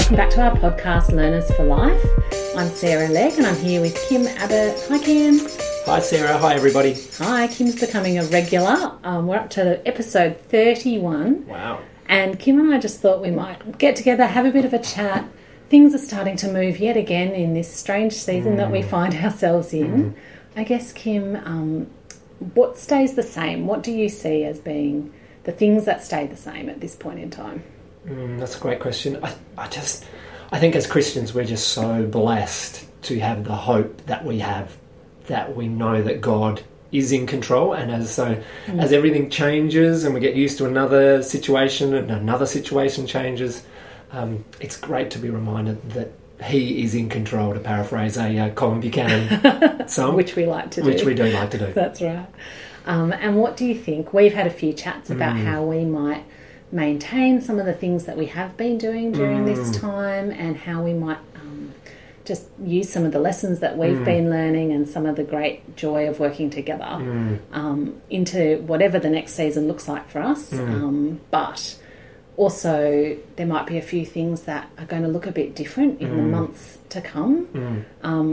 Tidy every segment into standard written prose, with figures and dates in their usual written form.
welcome back to our podcast, Learners for Life. I'm Sarah Legg and I'm here with Kim Abbott. Hi, Kim. Hi, Sarah. Hi, everybody. Hi, Kim's becoming a regular. We're up to episode 31. Wow. And Kim and I just thought we might get together, have a bit of a chat. Things are starting to move yet again in this strange season that we find ourselves in. I guess, Kim, what stays the same? What do you see as being the things that stay the same at this point in time? That's a great question. I think as Christians we're just so blessed to have the hope that we have, that we know that God is in control, and as everything changes and we get used to another situation and another situation changes, it's great to be reminded that He is in control, to paraphrase a Colin Buchanan song. Which we like to do. Which we do like to do. That's right. And what do you think? We've had a few chats about how we might maintain some of the things that we have been doing during this time, and how we might just use some of the lessons that we've been learning and some of the great joy of working together into whatever the next season looks like for us. But also there might be a few things that are going to look a bit different in the months to come.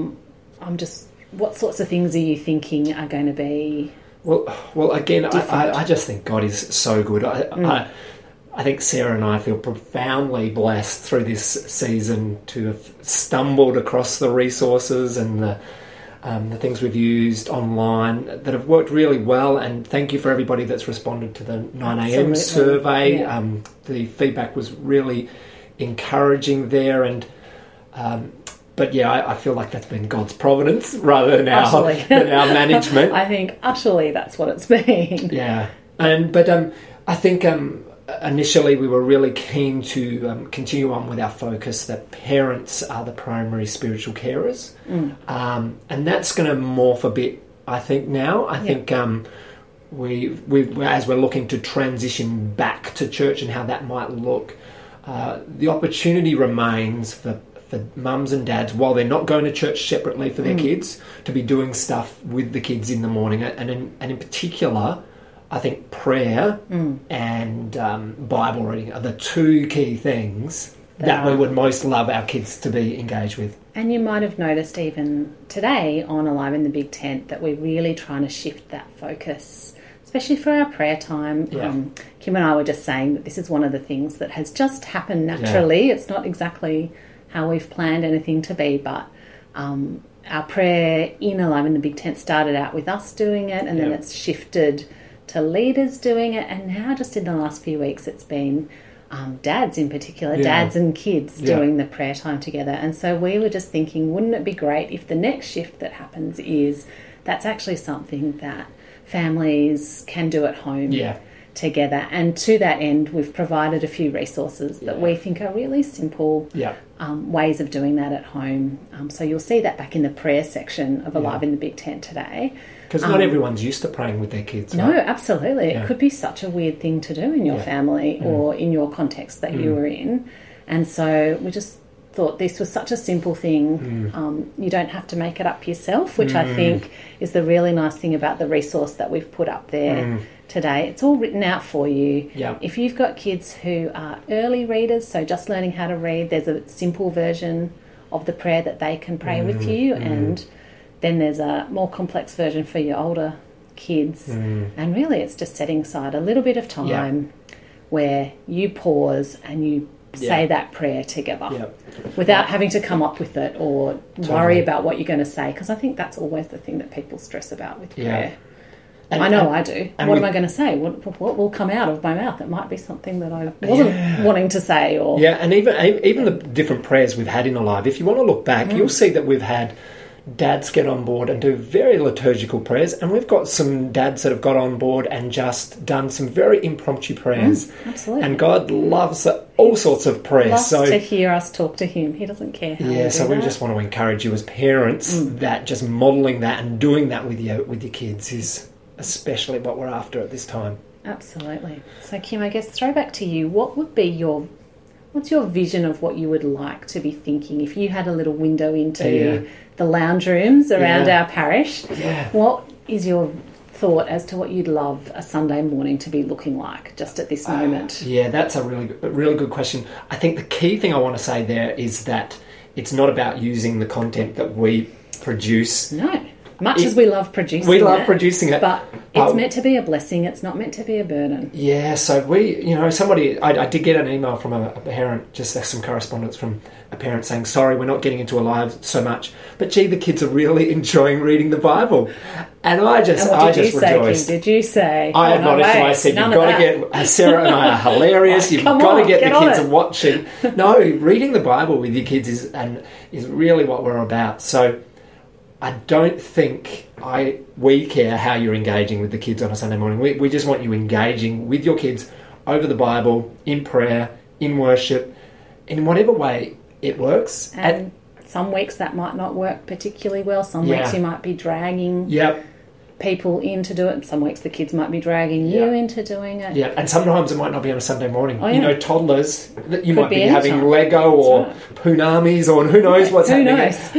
What sorts of things are you thinking are going to be... Well, again, I just think God is so good. I think Sarah and I feel profoundly blessed through this season to have stumbled across the resources and the things we've used online that have worked really well. And thank you for everybody that's responded to the 9am survey. Yeah. The feedback was really encouraging there, and but yeah, I feel like that's been God's providence rather than our management. I think utterly that's what it's been. Yeah, but I think initially we were really keen to continue on with our focus that parents are the primary spiritual carers, and that's going to morph a bit. I think now. I think we as we're looking to transition back to church and how that might look, the opportunity remains for mums and dads, while they're not going to church separately for their kids, to be doing stuff with the kids in the morning. And in particular, I think prayer and Bible reading are the two key things that we would most love our kids to be engaged with. And you might have noticed even today on Alive in the Big Tent that we're really trying to shift that focus, especially for our prayer time. Yeah. Kim and I were just saying that this is one of the things that has just happened naturally. Yeah. It's not exactly how we've planned anything to be, but our prayer in Alive in the Big Tent started out with us doing it, and then it's shifted to leaders doing it, and now just in the last few weeks it's been dads in particular, dads and kids doing the prayer time together. And so we were just thinking, wouldn't it be great if the next shift that happens is that's actually something that families can do at home together. And to that end, we've provided a few resources that we think are really simple ways of doing that at home. So you'll see that back in the prayer section of Alive in the Big Tent today. Because not everyone's used to praying with their kids. No, right? Absolutely. Yeah. It could be such a weird thing to do in your family or in your context that you were in. And so we just thought this was such a simple thing. You don't have to make it up yourself, which I think is the really nice thing about the resource that we've put up there today. It's all written out for you. Yeah. If you've got kids who are early readers, so just learning how to read, there's a simple version of the prayer that they can pray with you, and then there's a more complex version for your older kids. And really it's just setting aside a little bit of time where you pause and you say that prayer together without having to come up with it or worry about what you're going to say, because I think that's always the thing that people stress about with prayer. And I know I do. What am I going to say? What will come out of my mouth? It might be something that I wasn't wanting to say. Or and even the different prayers we've had in Alive, if you want to look back, you'll see that we've had dads get on board and do very liturgical prayers, and we've got some dads that have got on board and just done some very impromptu prayers. Absolutely. And God loves all sorts of prayers. Loves to hear us talk to Him. He doesn't care how we do so we that. just want to encourage you as parents that just modelling that and doing that with your kids is especially what we're after at this time. Absolutely. So Kim, I guess throw back to you. What's your vision of what you would like to be thinking if you had a little window into the lounge rooms around our parish? What is your thought as to what you'd love a Sunday morning to be looking like just at this moment? Yeah, that's a really good question. I think the key thing I want to say there is that it's not about using the content that we produce. No. Much as we love producing it. We love producing it. But it's meant to be a blessing. It's not meant to be a burden. Yeah, so I did get an email from a parent, just some correspondence from a parent saying, sorry, we're not getting into Alive so much, but gee, the kids are really enjoying reading the Bible. And I just rejoiced. Did you say? I admonished them. I said, you've got to get, Sarah and I are hilarious. You've got to get the kids watching. No, reading the Bible with your kids is really what we're about. So I don't think we care how you're engaging with the kids on a Sunday morning. We just want you engaging with your kids over the Bible, in prayer, in worship, in whatever way it works. And some weeks that might not work particularly well. Some weeks you might be dragging people in to do it. Some weeks the kids might be dragging you into doing it. Yeah, and sometimes it might not be on a Sunday morning. Oh, yeah. Toddlers, you might be having Lego or Punamis or who knows what's happening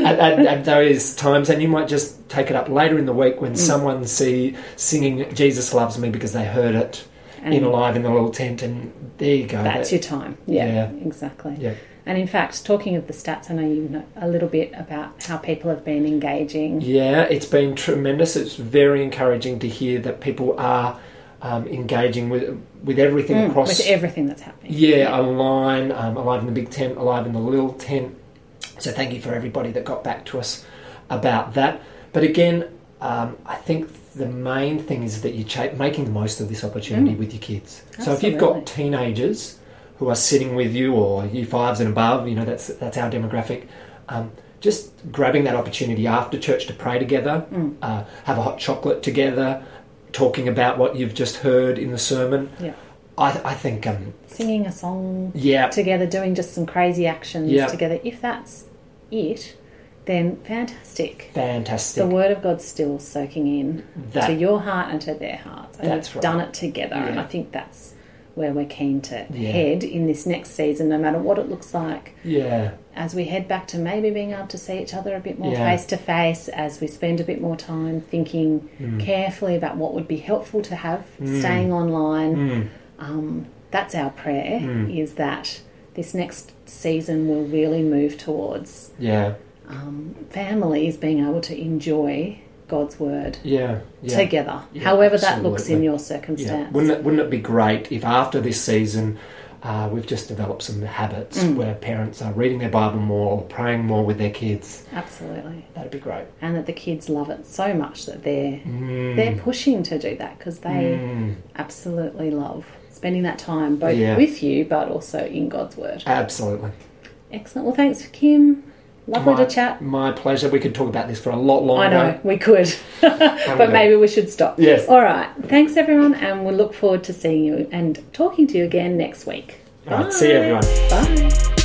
at those times, and you might just take it up later in the week when someone singing Jesus Loves Me because they heard it in Alive in the little tent, and there you go. That's your time. Yeah, exactly. Yeah. And in fact, talking of the stats, I know you know a little bit about how people have been engaging. Yeah, it's been tremendous. It's very encouraging to hear that people are engaging with everything across... With everything that's happening. Yeah, online, Alive in the Big Tent, Alive in the Little Tent. So thank you for everybody that got back to us about that. But again, I think the main thing is that you're making the most of this opportunity with your kids. Absolutely. So if you've got teenagers who are sitting with you, or year fives and above, that's our demographic, just grabbing that opportunity after church to pray together, have a hot chocolate together, talking about what you've just heard in the sermon. Yeah. I think... singing a song together, doing just some crazy actions together. If that's it, then fantastic. Fantastic. The Word of God's still soaking in to your heart and to their hearts. And you've done it together, and I think that's where we're keen to head in this next season, no matter what it looks like. Yeah. As we head back to maybe being able to see each other a bit more face to face, as we spend a bit more time thinking carefully about what would be helpful to have staying online. That's our prayer, is that this next season will really move towards families being able to enjoy God's Word together, however that looks in your circumstance. Wouldn't it be great if after this season we've just developed some habits where parents are reading their Bible more or praying more with their kids? Absolutely. That'd be great. And that the kids love it so much that they're pushing to do that, because they absolutely love spending that time both with you but also in God's Word. Absolutely. Excellent. Well, thanks, Kim. Lovely to chat. My pleasure. We could talk about this for a lot longer. I know, we could. But maybe we should stop. Yes. All right. Thanks, everyone, and we'll look forward to seeing you and talking to you again next week. All right. See you, everyone. Bye.